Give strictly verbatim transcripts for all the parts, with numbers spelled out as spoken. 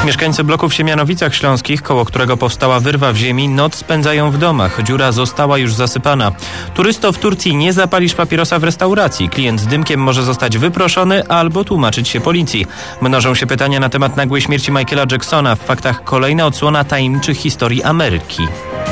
Mieszkańcy bloku w Siemianowicach Śląskich, koło którego powstała wyrwa w ziemi, noc spędzają w domach. Dziura została już zasypana. Turysto, w Turcji nie zapalisz papierosa w restauracji. Klient z dymkiem może zostać wyproszony albo tłumaczyć się policji. Mnożą się pytania na temat nagłej śmierci Michaela Jacksona. W faktach kolejna odsłona tajemniczych historii Ameryki.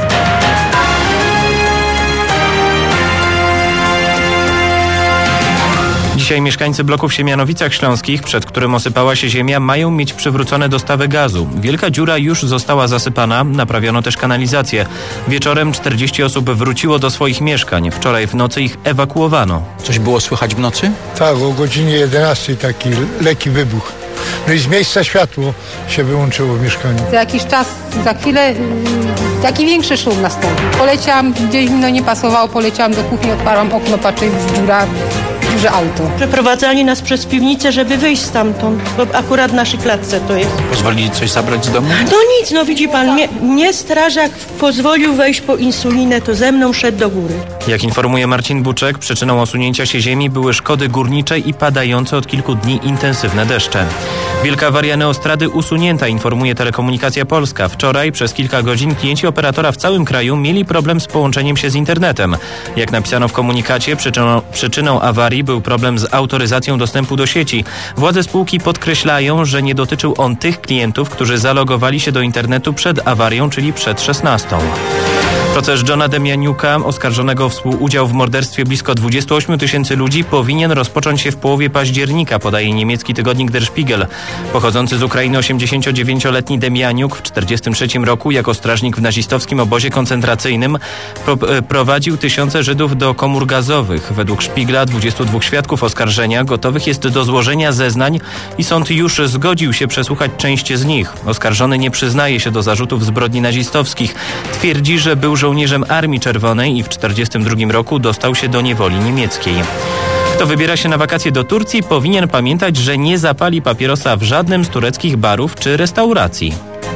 Dzisiaj mieszkańcy bloku w Siemianowicach Śląskich, przed którym osypała się ziemia, mają mieć przywrócone dostawy gazu. Wielka dziura już została zasypana, naprawiono też kanalizację. Wieczorem czterdzieści osób wróciło do swoich mieszkań. Wczoraj w nocy ich ewakuowano. Coś było słychać w nocy? Tak, o godzinie jedenastej taki lekki wybuch. No i z miejsca światło się wyłączyło w mieszkaniu. Za jakiś czas, za chwilę taki większy szum nastąpił. Poleciałam, gdzieś mi no nie pasowało, poleciałam do kuchni, otwarłam okno, patrzę, dziura, duże auto. Przeprowadzali nas przez piwnicę, żeby wyjść stamtąd, bo akurat w naszej klatce to jest. Pozwolili coś zabrać z domu? No nic, no widzi pan, mnie, mnie strażak pozwolił wejść po insulinę, to ze mną szedł do góry. Jak informuje Marcin Buczek, przyczyną osunięcia się ziemi były szkody górnicze i padające od kilku dni intensywne deszcze. Wielka awaria Neostrady usunięta, informuje Telekomunikacja Polska. Wczoraj przez kilka godzin klienci operatora w całym kraju mieli problem z połączeniem się z internetem. Jak napisano w komunikacie, przyczyną, przyczyną awarii był problem z autoryzacją dostępu do sieci. Władze spółki podkreślają, że nie dotyczył on tych klientów, którzy zalogowali się do internetu przed awarią, czyli przed szesnastą. Proces Johna Demianiuka, oskarżonego o współudział w morderstwie blisko dwudziestu ośmiu tysięcy ludzi, powinien rozpocząć się w połowie października, podaje niemiecki tygodnik Der Spiegel. Pochodzący z Ukrainy osiemdziesięciodziewięcioletni Demianiuk w czterdziestym trzecim roku jako strażnik w nazistowskim obozie koncentracyjnym pro, prowadził tysiące Żydów do komór gazowych. Według Spiegla dwudziestu dwóch świadków oskarżenia gotowych jest do złożenia zeznań i sąd już zgodził się przesłuchać część z nich. Oskarżony nie przyznaje się do zarzutów zbrodni nazistowskich. Twierdzi, że był żołnierzem Armii Czerwonej i w czterdziestym drugim roku dostał się do niewoli niemieckiej. Kto wybiera się na wakacje do Turcji, powinien pamiętać, że nie zapali papierosa w żadnym z tureckich barów czy restauracji.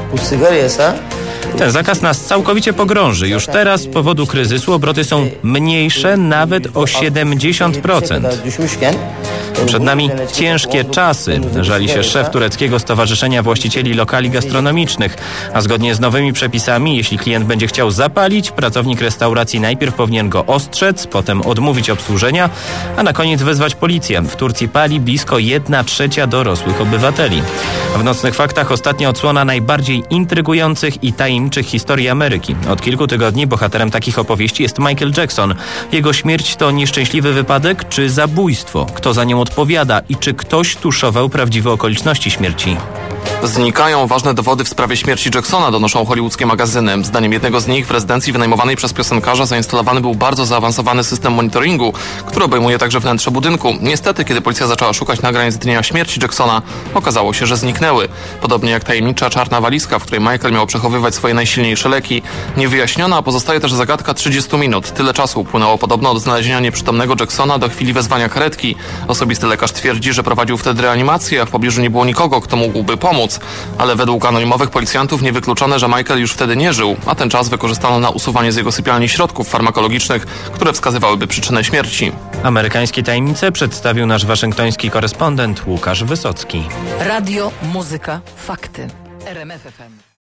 Ten zakaz nas całkowicie pogrąży. Już teraz z powodu kryzysu obroty są mniejsze nawet o siedemdziesiąt procent. Przed nami ciężkie czasy, żali się szef tureckiego Stowarzyszenia Właścicieli Lokali Gastronomicznych. A zgodnie z nowymi przepisami, jeśli klient będzie chciał zapalić, pracownik restauracji najpierw powinien go ostrzec, potem odmówić obsłużenia, a na koniec wezwać policję. W Turcji pali blisko jedna trzecia dorosłych obywateli. W Nocnych Faktach ostatnia odsłona najbardziej intrygujących i tajemniczych historii Ameryki. Od kilku tygodni bohaterem takich opowieści jest Michael Jackson. Jego śmierć to nieszczęśliwy wypadek czy zabójstwo? Kto za nią odpowiada i czy ktoś tuszował prawdziwe okoliczności śmierci? Znikają ważne dowody w sprawie śmierci Jacksona, donoszą hollywoodzkie magazyny. Zdaniem jednego z nich w rezydencji wynajmowanej przez piosenkarza zainstalowany był bardzo zaawansowany system monitoringu, który obejmuje także wnętrze budynku. Niestety, kiedy policja zaczęła szukać nagrań z dnia śmierci Jacksona, okazało się, że zniknęły. Podobnie jak tajemnicza czarna walizka, w której Michael miał przechowywać swoje najsilniejsze leki. Niewyjaśniona, a pozostaje też zagadka trzydziestu minut. Tyle czasu upłynęło podobno od znalezienia nieprzytomnego Jacksona do chwili wezwania karetki. Osobisty lekarz twierdzi, że prowadził wtedy reanimację, a w pobliżu nie było nikogo, kto mógłby pomóc. Ale według anonimowych policjantów niewykluczone, że Michael już wtedy nie żył, a ten czas wykorzystano na usuwanie z jego sypialni środków farmakologicznych, które wskazywałyby przyczynę śmierci. Amerykańskie tajemnice przedstawił nasz waszyngtoński korespondent Łukasz Wysocki. Radio, muzyka, fakty. R M F F M.